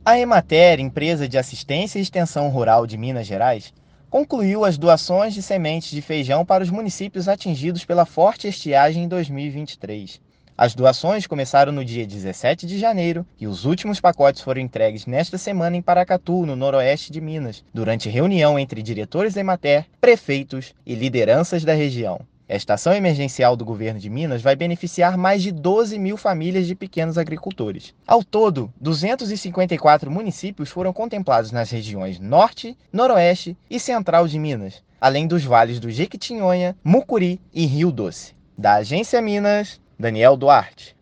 A Emater, empresa de assistência e extensão rural de Minas Gerais, concluiu as doações de sementes de feijão para os municípios atingidos pela forte estiagem em 2023. As doações começaram no dia 17 de janeiro e os últimos pacotes foram entregues nesta semana em Paracatu, no noroeste de Minas, durante reunião entre diretores da Emater, prefeitos e lideranças da região. Esta ação emergencial do governo de Minas vai beneficiar mais de 12 mil famílias de pequenos agricultores. Ao todo, 254 municípios foram contemplados nas regiões Norte, Noroeste e Central de Minas, além dos vales do Jequitinhonha, Mucuri e Rio Doce. Da Agência Minas, Daniel Duarte.